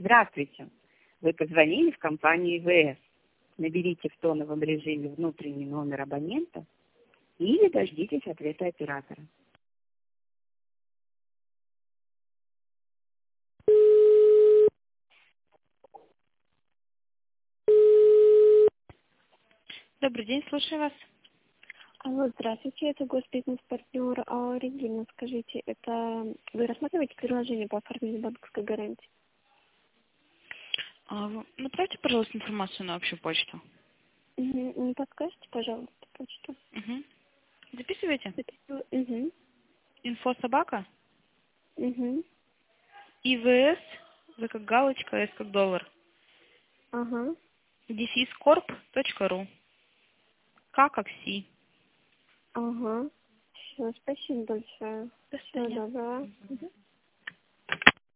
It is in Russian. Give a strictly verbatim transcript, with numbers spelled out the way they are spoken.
Здравствуйте. Вы позвонили в компанию ИВС. Наберите в тоновом режиме внутренний номер абонента или дождитесь ответа оператора. Добрый день, слушаю вас. Алло, здравствуйте, это госбизнес-партнер а, Регина. Скажите, это вы рассматриваете предложение по оформлению банковской гарантии? А, вы направьте, пожалуйста, информацию на общую почту. Угу. Не подскажете, пожалуйста, почту? Угу. Записывайте. Записываю. Угу. Инфособака. Угу. ИВС. В как галочка, С как доллар. Ага. дефискорп.ру. К как Си. Ага. Все, спасибо большое. До Всего свидания. доброго. Мгм.